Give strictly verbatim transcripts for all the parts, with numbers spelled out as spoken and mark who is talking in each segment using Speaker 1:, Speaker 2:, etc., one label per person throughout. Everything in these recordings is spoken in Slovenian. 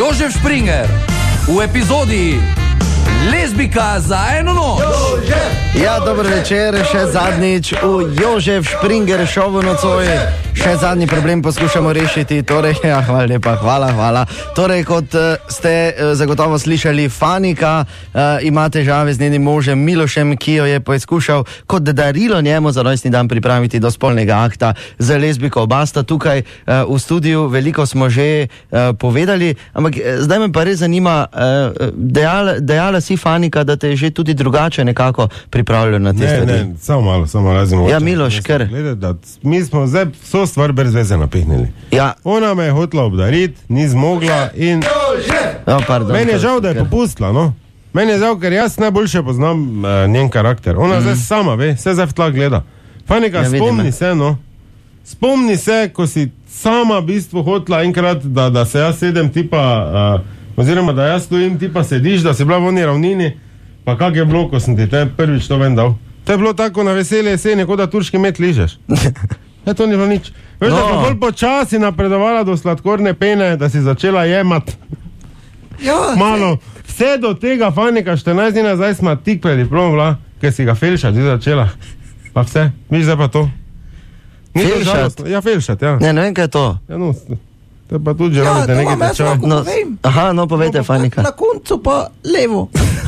Speaker 1: Jožef Špringer v epizodi Lezbika za eno noč.
Speaker 2: Ja, dober večer, še zadnjič v Jožef Špringer šovu nocoj. Še zadnji problem poskušamo rešiti, torej, ja, hvala lepa, hvala, hvala. Torej, kot uh, ste uh, zagotovo slišali, Fanika uh, ima težave z njenim možem Milošem, ki jo je poizkušal kot darilo njemu za rojstni dan pripraviti do spolnega akta za lezbiko. Oba sta tukaj uh, v studiu, veliko smo že uh, povedali, ampak uh, zdaj me pa res zanima, uh, dejala, dejala si, Fanika, da te je že tudi drugače nekako pripravljal na te
Speaker 3: ne,
Speaker 2: stvari.
Speaker 3: Ne, samo malo, samo razimo.
Speaker 2: Ja, Miloš, ker...
Speaker 3: Mi smo zdaj vso stvar brez veze napihnili.
Speaker 2: Ja.
Speaker 3: Ona me je hotela obdariti, ni zmogla in...
Speaker 2: No, pardon,
Speaker 3: meni je žal, da je ker... popustila, no. Meni je žal, ker jaz najboljše poznam uh, njen karakter. Ona mm. zdaj sama ve, vse zdaj v tla gleda. Fanika, ja, spomni se, no. Spomni se, ko si sama v bistvu hotela enkrat, da, da se jaz sedem tipa... Uh, oziroma, da jaz stojim, ti pa sediš, da si bila v oni ravnini, pa kak je bilo, ko sem ti te prvič to ven dal. To je bilo tako na veselje jeseni, kot da turški met ližeš. Ja, to ni bilo nič. Veš, no. Da pa bolj počasi napredovala do sladkorne pene, da si začela jemat.
Speaker 4: Ja,
Speaker 3: malo. Vse do tega, Fanika, štirinajst dni nazaj smo tik pred diplomom bila, ker si ga felšat že začela. Pa vse, viš zdaj pa to.
Speaker 2: Felšat?
Speaker 3: Ja, felšat, ja.
Speaker 2: Ne, ne vem, kaj je to.
Speaker 3: Ja, no, to pa tudi že
Speaker 4: ja,
Speaker 3: rabite nekaj tečaj.
Speaker 2: No, aha, no, povejte, no, Fanika.
Speaker 4: Na koncu pa levo.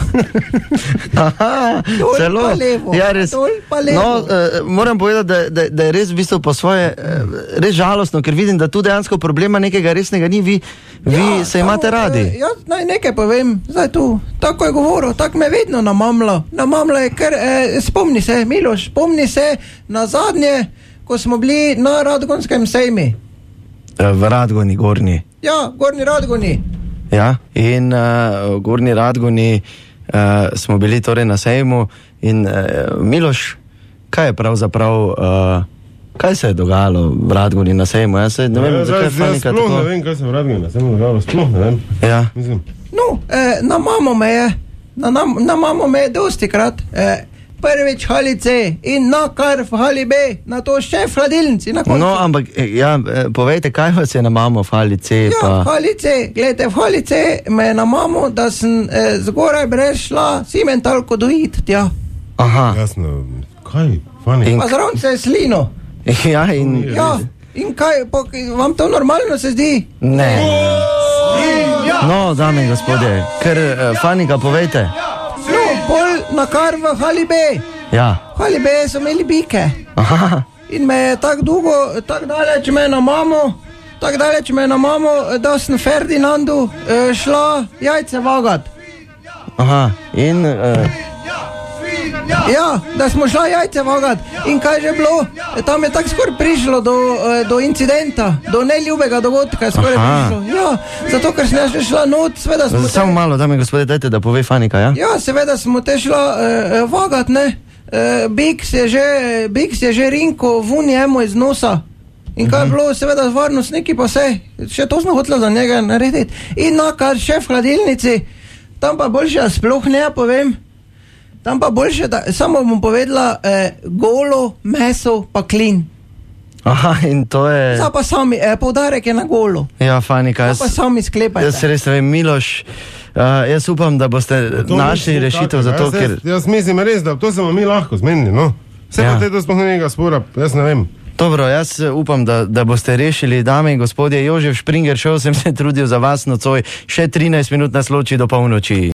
Speaker 2: Aha,
Speaker 4: dol
Speaker 2: celo.
Speaker 4: Pa levo.
Speaker 2: Ja, res.
Speaker 4: Dol pa levo.
Speaker 2: No, uh, moram povedati, da, da, da je res v bistvu po svoje uh, res žalostno, ker vidim, da tu dejansko problema nekega resnega ni, vi, vi ja, se imate
Speaker 4: samo,
Speaker 2: radi.
Speaker 4: Eh, jaz naj nekaj povem, zdaj tu, tako je govoril, tako me vedno namamla. Namamla je, ker eh, spomni se, Miloš, spomni se na zadnje, ko smo bili na Radgonskem sejmi.
Speaker 2: V Radgoni, Gorni.
Speaker 4: Ja, Gorni Radgoni.
Speaker 2: Ja, in uh, v Gorni Radgoni uh, smo bili torej na sejmu in uh, Miloš, kaj je pravzaprav, uh, kaj se je dogajalo v Radgoni na sejmu? Jaz se ne vem, ja, zakaj je Fanika tako...
Speaker 3: Sploh ne vem, kaj se je v Radgoni na sejmu dogajalo, sploh ne vem.
Speaker 2: Ja.
Speaker 3: Mislim.
Speaker 4: No, eh, na mamo me je, na, na, na mamo me je dosti krat, eh, prvič hali C in na kar v hali B, na to še v hladilnici na koncu.
Speaker 2: No, ampak, ja, povejte, kaj vas je na mamo v hali C?
Speaker 4: Ja,
Speaker 2: pa...
Speaker 4: v hali C, gledajte, v hali C me je na mamo, da sem eh, zgoraj brez šla Simentalko dojit, tja.
Speaker 2: Aha.
Speaker 3: Jasno, kaj, Fanika?
Speaker 2: In...
Speaker 4: Pa zraven se je slino.
Speaker 2: Ja, in...
Speaker 4: Ja, in kaj, po, vam to normalno se zdi?
Speaker 2: Ne. No, dame in gospodje, ker uh, Fanika, povejte.
Speaker 4: No, bolj na kar v hali B.
Speaker 2: Ja.
Speaker 4: V hali B so imeli bike.
Speaker 2: Aha.
Speaker 4: In me je tako dolgo, tako daleč me je na mamo, tako daleč me je na mamo, da sem Ferdinandu eh, šla jajce vagat.
Speaker 2: Aha, in... Uh...
Speaker 4: Ja, da smo šla jajce vagat. In kaj že bilo? Tam je tako skoraj prišlo do, do incidenta, do neljubega dogodka skoraj prišlo. Ja, zato ker sem še šla not, seveda smo...
Speaker 2: Samo te... malo, dame in gospode, dajte, da pove Fanika, ja?
Speaker 4: Ja, seveda smo te šla eh, vagat, ne? Eh, Biks je že, Biks je že rinko vun jemu iz nosa. In kaj je bilo, seveda varnostniki pa vse, še to smo hotela za njega narediti. In nakar še v hladilnici, tam pa boljše, da sploh ne povem, tam pa boljše, da samo bom povedala eh, golo, meso pa klin.
Speaker 2: Aha, in to je...
Speaker 4: Zdaj pa sami, eh, poudarek je na golo.
Speaker 2: Ja, Fanika,
Speaker 4: jaz... Zdaj pa sami sklepajte.
Speaker 2: Jaz res vem, Miloš, uh, jaz upam, da boste našli rešitev za to, ker...
Speaker 3: Jaz, jaz mislim res, da to smo mi lahko zmenili, no. Vse ja. Pa te to sploh nekega spora, jaz ne vem.
Speaker 2: Dobro, jaz upam, da, da boste rešili, dame in gospodje. Jožef Špringer, šel sem se trudil za vas nocoj, še trinajst minut nas loči do polnoči.